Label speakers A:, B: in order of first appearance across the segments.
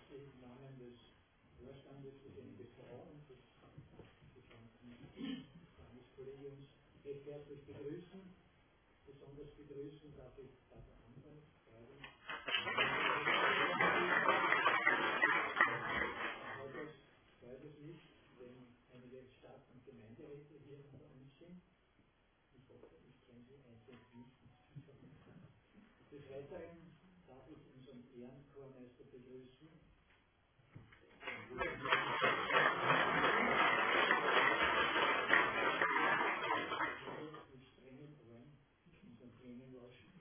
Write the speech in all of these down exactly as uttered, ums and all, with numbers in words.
A: Sie im Namen des Vorstandes des N B V und des gesamten Landeskollegiums recht herzlich begrüßen. Besonders begrüßen darf ich Pater Anton Freudig. Heute freut es mich, wenn einige Stadt- und Gemeinderäte hier unter uns sind. Ich hoffe, ich kenne Sie einzeln nicht. Des Weiteren darf ich unseren Ehrenchormeister begrüßen. Mit strengen Ohren unseren Tränen lauschen.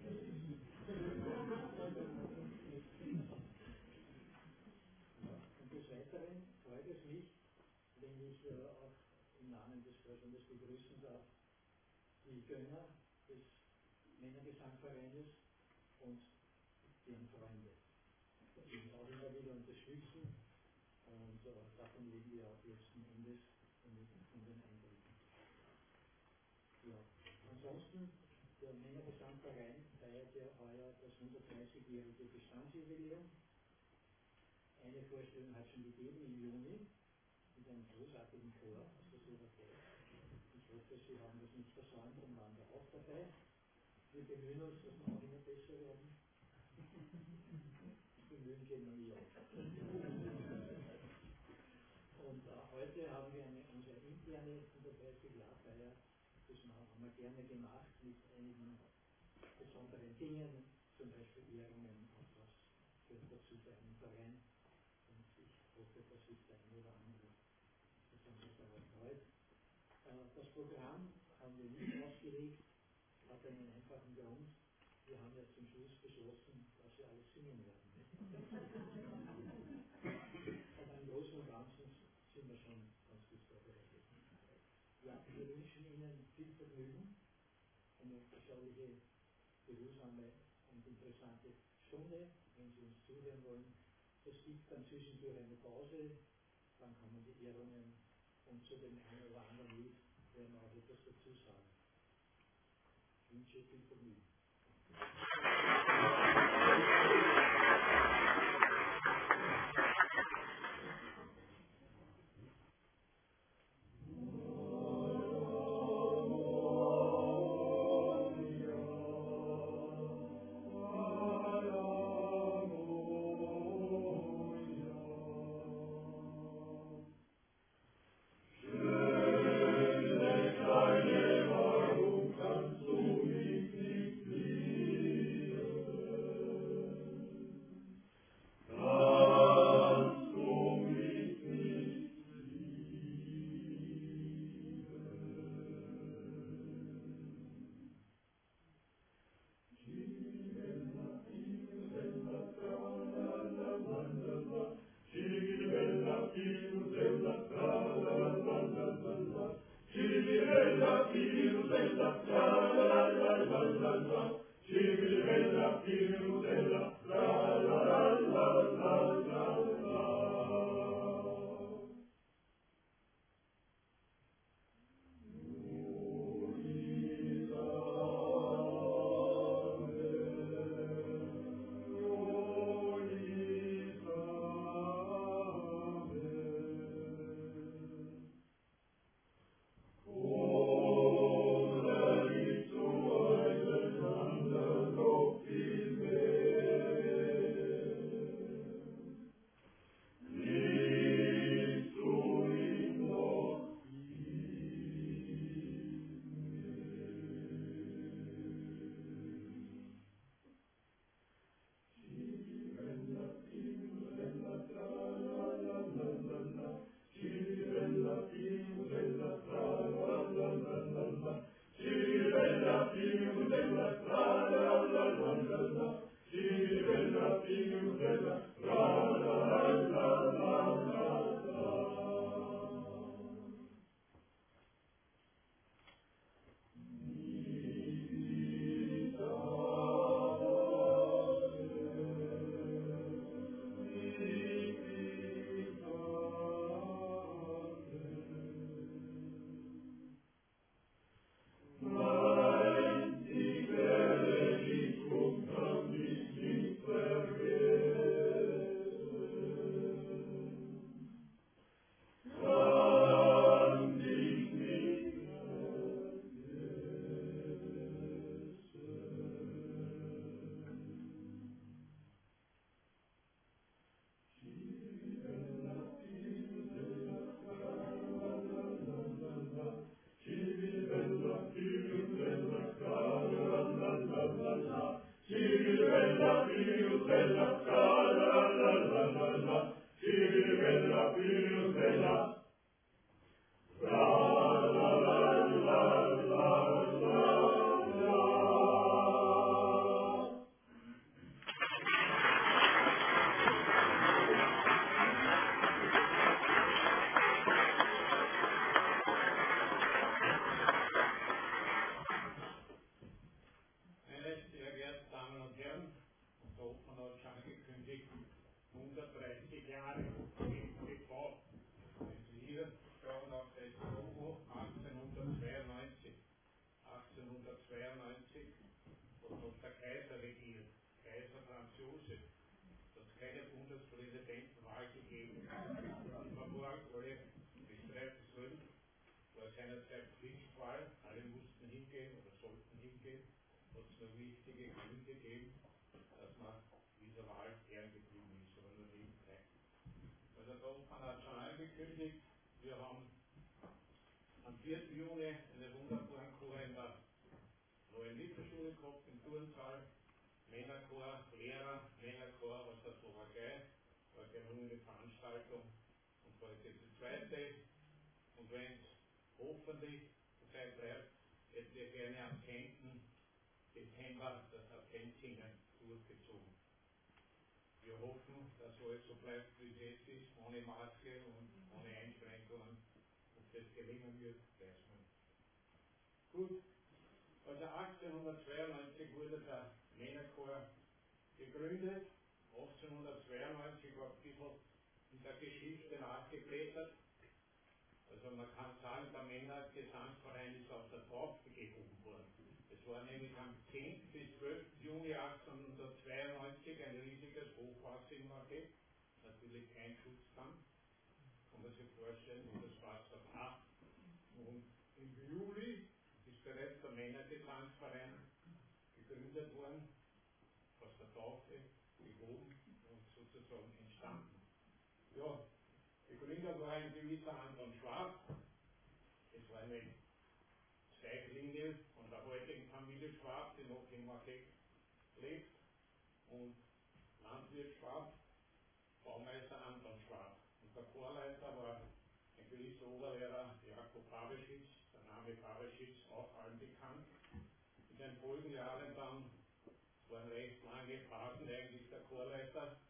A: Ja, und des Weiteren freut es mich, wenn ich äh, auch im Namen des Vorstandes begrüßen darf, die Gönner des Männergesangvereines und deren Freunde, die uns auch immer wieder unterstützen und äh, davon leben wir auch letzten Endes von den Eindrücken. Ja. Ansonsten, der Männergesangverein feiert ja heuer das hundertdreißigjährige Bestandsjubiläum. Eine Vorstellung hat schon gegeben im Juni mit einem großartigen Chor aus der Slowakei. Ich hoffe, Sie haben das nicht versäumt und waren da auch dabei. Wir bemühen uns, dass wir auch immer besser werden. Bemühen gehen wir nie auf. Und äh, heute haben wir eine, unsere interne hundertdreißig-Jahr-Feier. Das haben wir gerne gemacht mit einigen besonderen Dingen, zum Beispiel Ehrungen und was gehört dazu bei einem Verein. Und ich hoffe, dass sich der eine oder andere besonders daran freut. Äh, das Programm haben wir nicht ausgelegt, hat einen einfachen Grund. Wir haben ja zum Schluss beschlossen, dass wir alles singen werden. Aber im Großen und Ganzen sind wir schon ganz gut vorbereitet. Ja, wir wünschen Ihnen viel Vergnügen, eine beschauliche, behutsame und interessante Stunde, wenn Sie uns zuhören wollen. Es gibt dann zwischendurch eine Pause, dann kommen die Ehrungen und zu dem einen oder anderen Lied werden wir auch etwas dazu sagen. Ich wünsche viel Vergnügen.
B: Kannst du mich nicht lieben? Gegründet, achtzehnhundertzweiundneunzig war ein bisschen in der Geschichte nachgeblättert. Also man kann sagen, der Männergesangsverein ist auf der Taufe gehoben worden. Es war nämlich am zehnten bis zwölften Juni achtzehnhundertzweiundneunzig ein riesiges Hochwasser in Marquette, natürlich kein Schutzdamm, kann man sich vorstellen, und das Wasser brach. Und im Juli ist bereits der Männergesangsverein gegründet worden, aus der Taufe gehoben und sozusagen entstanden. Ja, die Gründer war ein gewisser Anton Schwab. Es war eine Zweiglinie von der heutigen Familie Schwab, die noch in Marquette lebt, und Landwirt Schwab, Baumeister Anton Schwab. Und der Chorleiter war ein gewisser Oberlehrer Jakob Pabeschitz, der Name Pabeschitz auch allen bekannt. In den folgenden Jahren dann waren recht lange Phasen eigentlich der Chorleiter,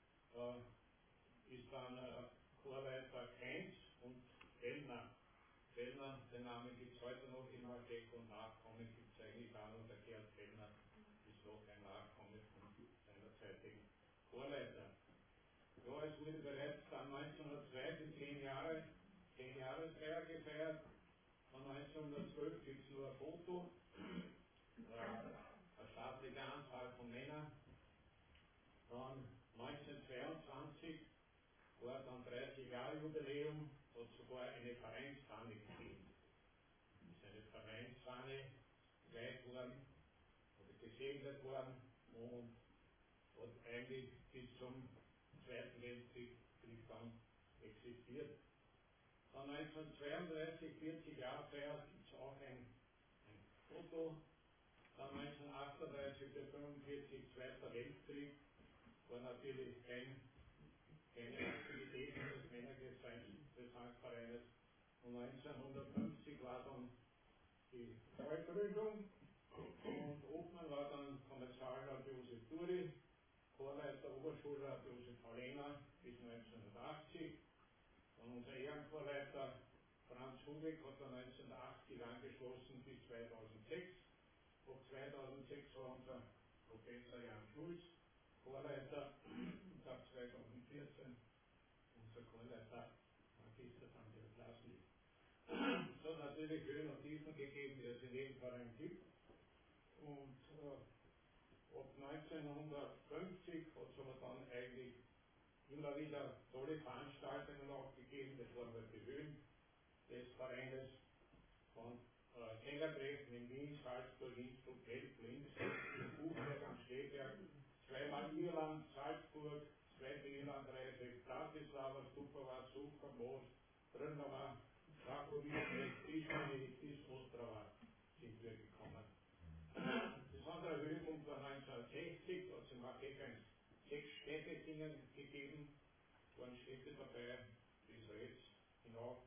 B: äh, ist dann äh, Chorleiter Krenz und Fellner. Fellner, den Namen gibt es heute noch in Marquette, und Nachkommen gibt es eigentlich auch noch. Der Gerd Fellner ist noch ein Nachkomme von seiner zeitigen Chorleiter. Ja, es wurde bereits dann neunzehnhundertzwei die zehn Jahre, zehn Jahresfeier gefeiert. Von neunzehnhundertzwölf gibt es nur ein Foto. Eine staatliche Anzahl von Männern. Dann neunzehnhundertzweiundzwanzig war dann dreißig Jahre Jubiläum, hat sogar eine Vereinsfahne gegeben. Es ist eine Vereinsfahne geweiht worden oder gesegnet worden und hat eigentlich bis zum Zweiten Weltkrieg dann existiert. Dann neunzehnhundertzweiunddreißig, vierzig Jahre Feier, gibt es auch ein, ein Foto. Dann neunzehnhundertachtunddreißig, der fünfundvierzig, Zweiter Weltkrieg, war natürlich kein, keine Aktivität des Männergesangsvereines. Und neunzehnhundertfünfzig war dann die Neugründung, und Obmann war dann Kommerzialrat Josef Duri, Chorleiter Oberschulrat Josef Hallener bis neunzehnhundertachtzig. Und unser Ehrenchorleiter Franz Hubek hat dann neunzehnhundertachtzig angeschlossen bis zweitausendsechs. Ab zweitausendsechs war unser Professor Jan Schulz Chorleiter, und ab zweitausendvierzehn unser Chorleiter Magister Andreas Lasny. Es hat natürlich Höhen und Tiefen gegeben, die es in jedem Verein gibt. Und äh, ab neunzehnhundertfünfzig hat es aber dann eigentlich immer wieder tolle Veranstaltungen auch gegeben. Das waren halt die Höhen des Vereines, von äh, Sängertreffen in Wien, Salzburg, Innsbruck, Elf, Linz, Buchberg am Stehberg, zweimal Irland, Salzburg, zweite Irlandreise, Bratislava, Stupava, Sucha, Moos, Brünnova, Krakowice, Tischmini, bis Ostrava sind wir gekommen. Besonderer Höhepunkt war neunzehnhundertsechzig, da sind wir jeweils sechs Städte gegeben, waren Städte dabei, bis jetzt, genau.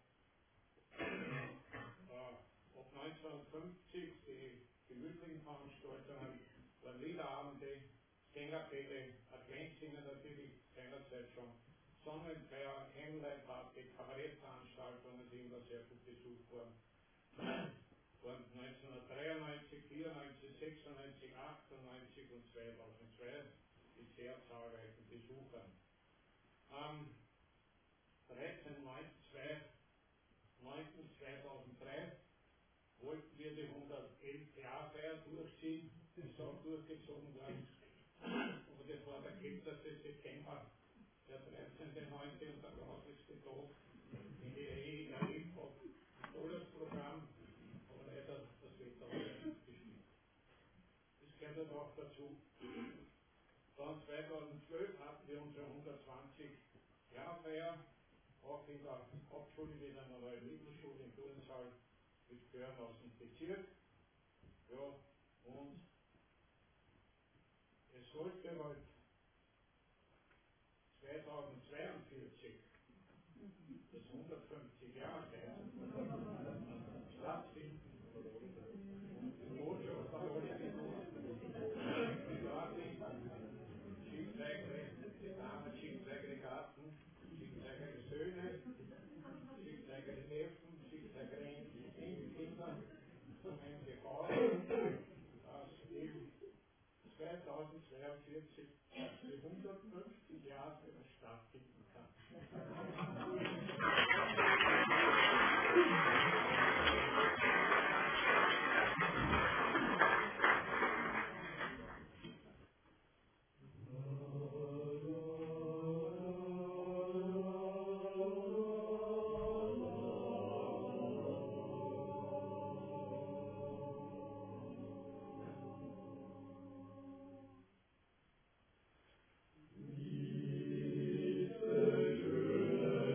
B: Äh, ab neunzehnhundertfünfzig die gemütlichen Veranstaltungen, waren Liederabende, Sängerfälle, Adventssingen natürlich seinerzeit schon, Sonnenfeier, Candlelight-Party, Kabarettveranstaltungen, die immer sehr gut besucht waren. Waren neunzehnhundertdreiundneunzig, vierundneunzig, sechsundneunzig, achtundneunzig und zweitausendzwei mit sehr zahlreichen Besuchern. Am dreizehnten neunten zweitausenddrei wollten wir die hundertelfte Jahrfeier durchziehen, das ist auch durchgezogen worden, aber das war der kälteste September, der dreizehnten neunten und der grauslichste Tag, den ich je erlebt habe. Ein tolles Programm, aber leider das Wetter war nicht bestimmt. Das gehört halt auch dazu. Dann zweitausendzwölf hatten wir unsere hundertzwanzig Jahrfeier, auch in der Hauptschule, in einer neuen Mittelschule in Turnsal mit Chören aus dem Bezirk. Ja, und es sollte halt zweitausendzweiundvierzig das hundertfünfzig Jahre feiern stattfinden. Die Botschaft hat alles gemacht. Die Daten, Schiffzeigere, die Damen, Schiffzeigere Garten, Schiffzeigere Söhne, Schiffzeigere Neffen, Schiffzeigere Enkelkinder, so ein Gefahren, dass eben zweitausendzweiundvierzig die hundertfünfzig Jahre stattfinden kann.
C: Wie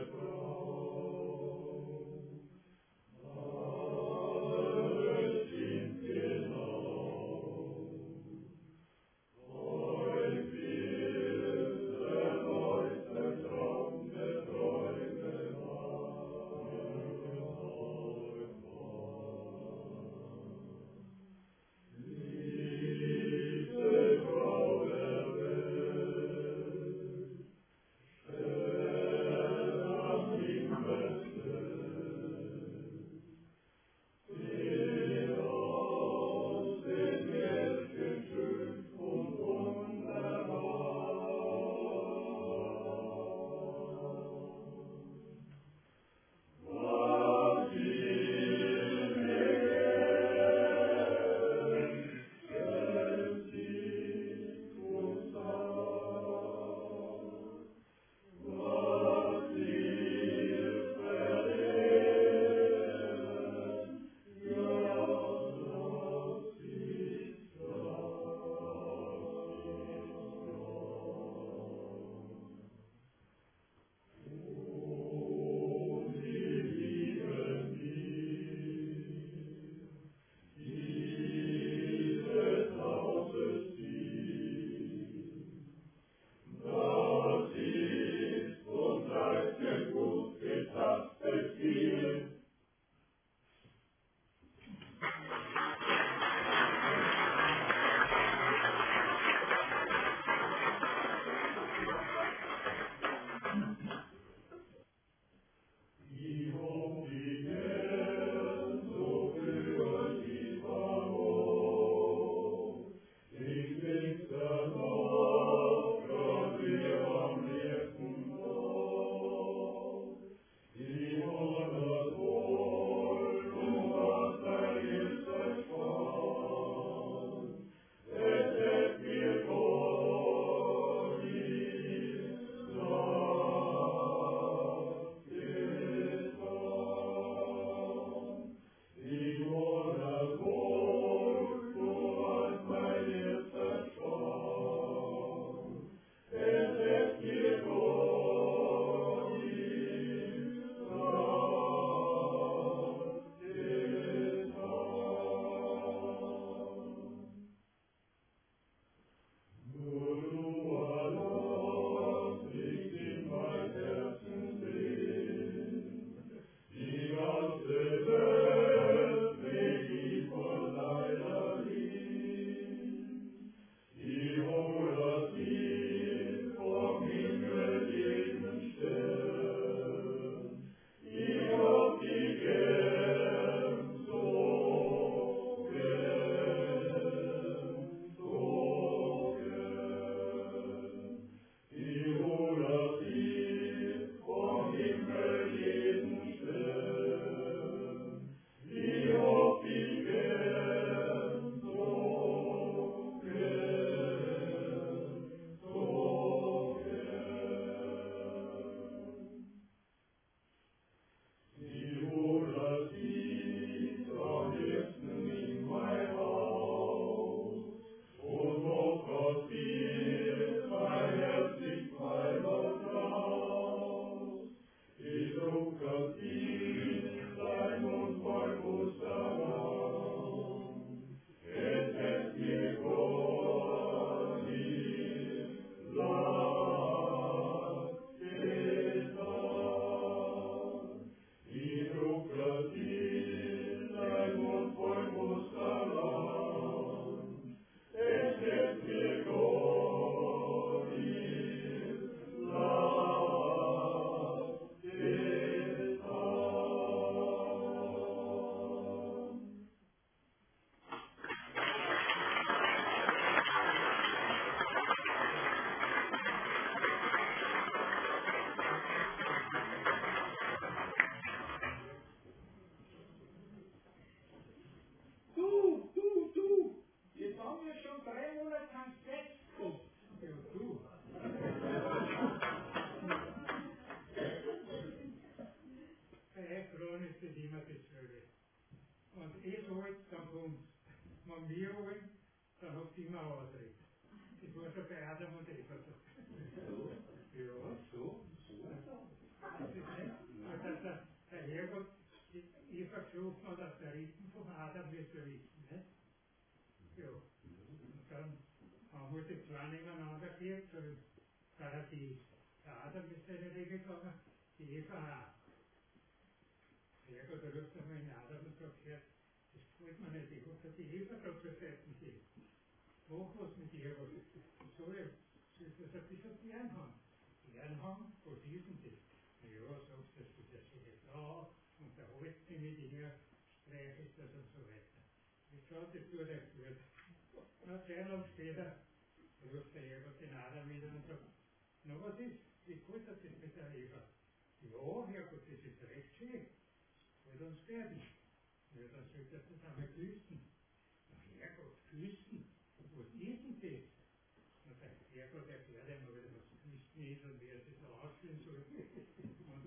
C: haben wir wollen, dann habt ihr immer Ausrede. Das war schon bei Adam und Eva so.
D: So?
C: Ja.
D: So? So?
C: Das ist nicht, dass der, der Herrgott die Eva geschaffen hat aus der Rippen von Adam, wirst du wissen, nicht? Ja. Und dann haben wir die zwei nebeneinander gelegt, so Paradies. Der Adam ist seine Wege gegangen, die Eva auch. Der Herrgott ruft einmal in Adam und sagt, Herr, das gefällt mir nicht, ich habe die Eva da zur Seite gegeben. Mach was mit ihr, was soll ich, soll ich das ein bisschen gern haben? Gern haben? Was ist denn das? Ja, sagst du, das ist ja schöne Frau und der alte mit ihr streichelt das und so weiter. Ich schaue, das tut er gut. Na, zwei Tage später ruft der Herrgott den Adam wieder und sagt, na was ist? Wie gefällt dir das mit der Eva? Ja, Herrgott, das ist recht schön. Gefällt uns gar nicht. Ja, dann sollte er das einmal küssen. Na, Herrgott, küssen? Was ist denn das? Na, der Herrgott erklärt ihm aber, was küssen ist und wie er sich so ausführen soll. Und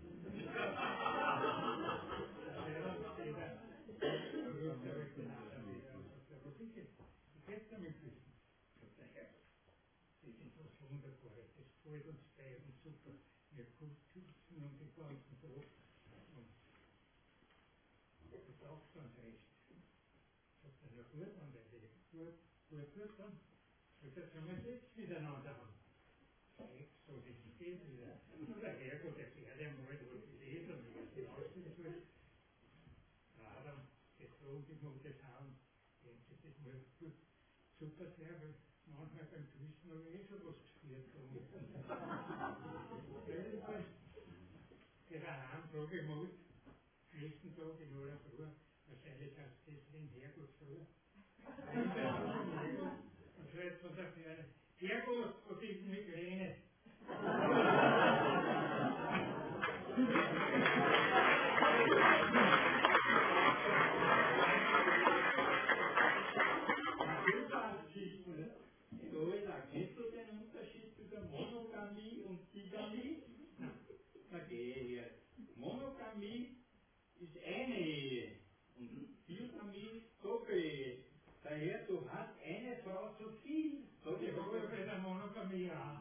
C: ruft er halt den Adam wieder und sagt, ja, was ist das? Wie geht's damit küssen? Sagt der Herrgott, das ist was Wunderbares, das gefällt uns beiden super. Wir küssen und den ganzen Tag. Und das ist auch ganz recht. Sagt er, na gut, dann werde ich gut, gut, gut, dann. Und jetzt haben wir Sex miteinander haben. Sex, so das geht wieder. Und der Herrgott erklärt ihm mal, was das ist und wie er sich ausführen soll. Adam, das so die Mutter haben, denkt sich, das muss gut, super sehr, weil manchmal beim Küssen habe ich eh schon was gespürt. Jedenfalls, der daheim frage ich mal, nächsten Tag in aller Früh, wahrscheinlich hast du das den Herrgott früher. Und so jetzt von der Ferne, Herrgott, was ist denn Migräne?
D: Kennst du den Unterschied zwischen Monogamie und Bigamie? Na geh her. Monogamie ist eine Ehe und Bigamie Doppel-Ehe. Daher, du hast eine Frau zu viel.
C: So, ich habe ja bei der Monogamie auch.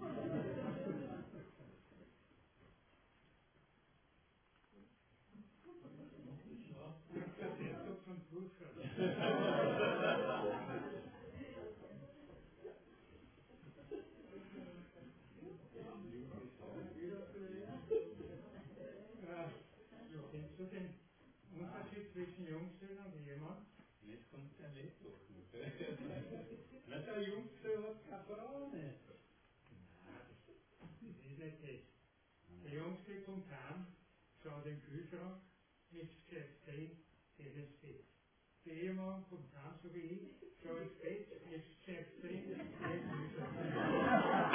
C: Der Zug von Fußball. Kennst du den Unterschied zwischen Jungfrau und Ehemann?
D: Jetzt kommt der Netto. Na, der Jungfrau hat keine Frau nicht.
C: Nein, das ist nicht das. Der Jungfrau kommt heim, schaut in den Kühlschrank, nichts gescheit drin, geht ins Bett. Der Ehemann kommt heim, so wie ich, schaut ins Bett, nichts gescheit drin, geht ins Kühlschrank.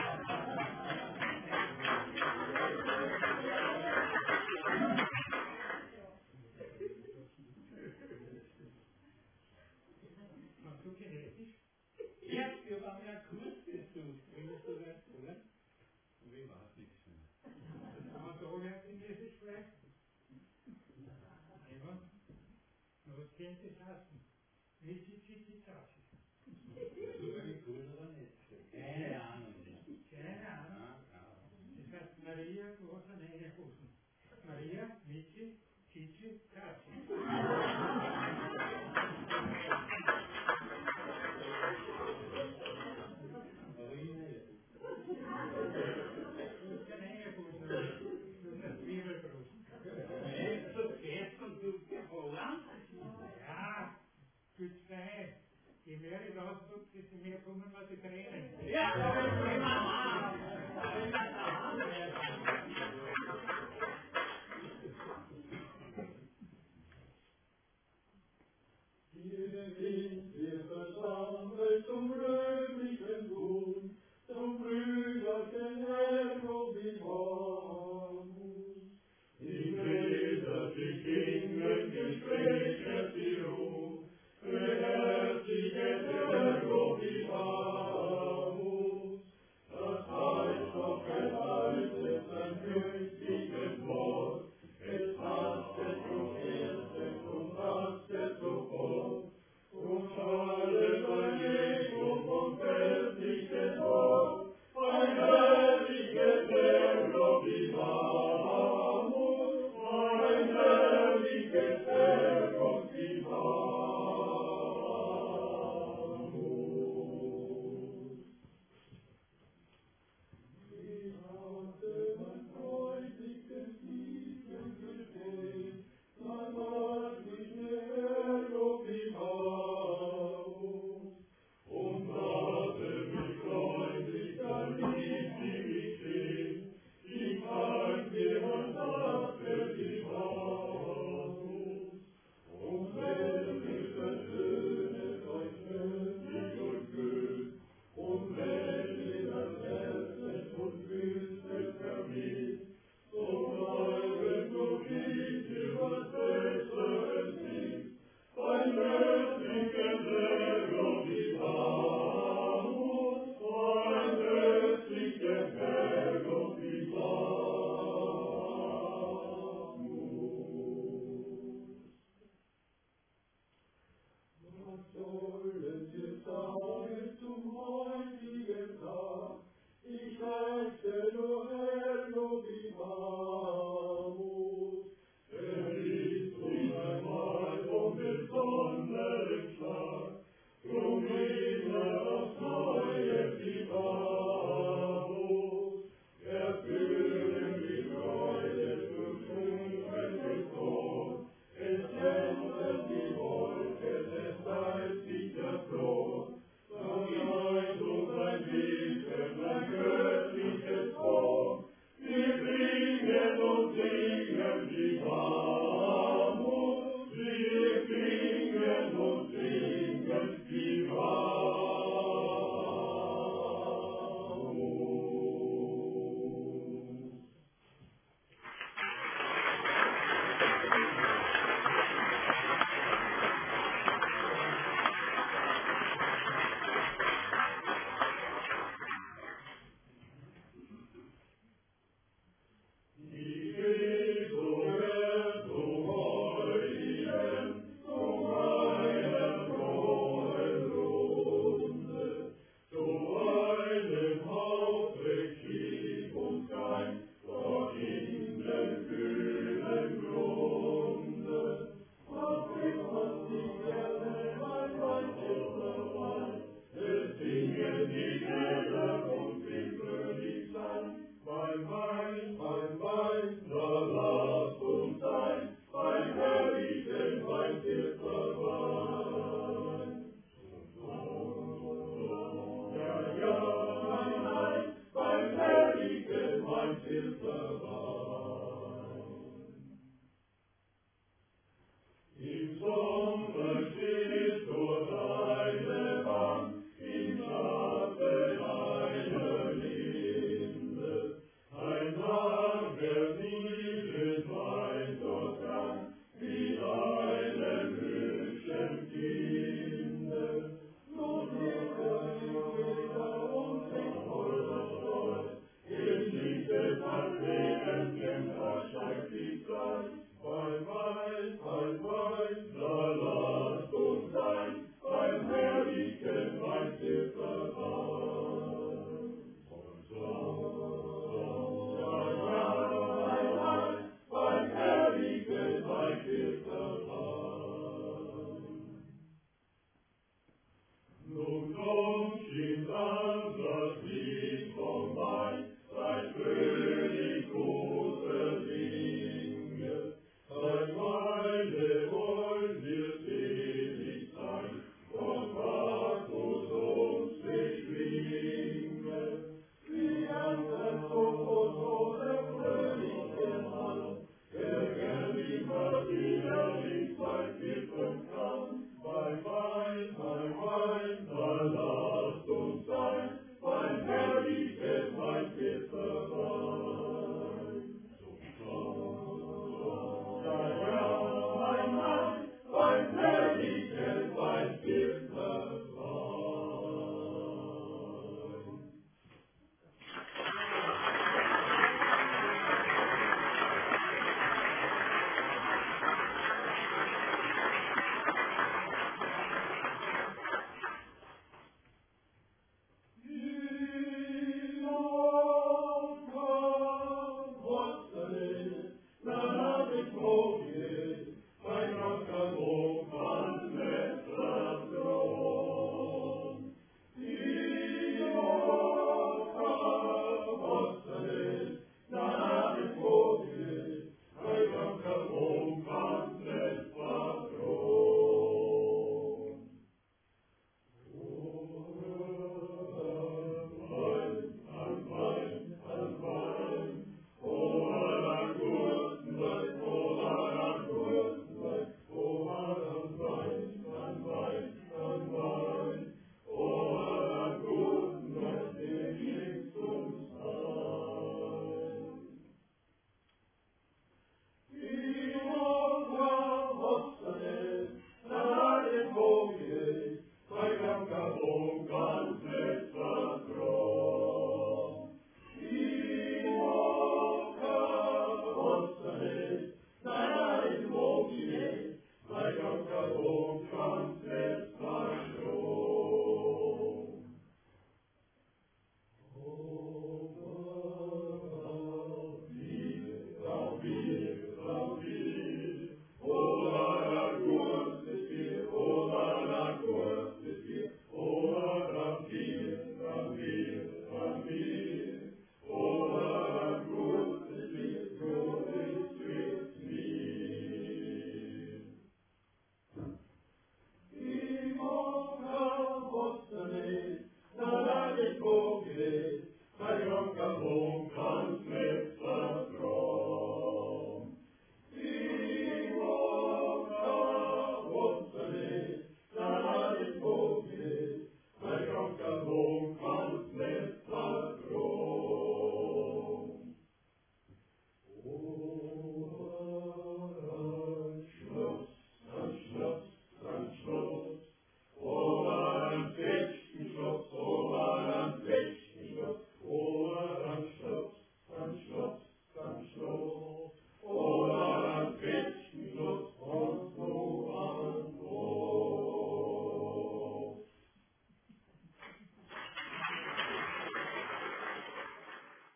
C: Machst du genetisch?
D: Ja, wir haben ja Kurs besucht. Willst du das tun? Und ich weiß nichts mehr.
C: Kann man da wer genetisch vielleicht? Ehemann? Na, was könnte das heißen? Wie sieht sich die Tasche?
D: So eine Kurs oder nicht? Keine Ahnung.
C: Keine Ahnung. Das heißt Maria, du hast eine Hosen. Maria, Michi, Chichi, Tasche.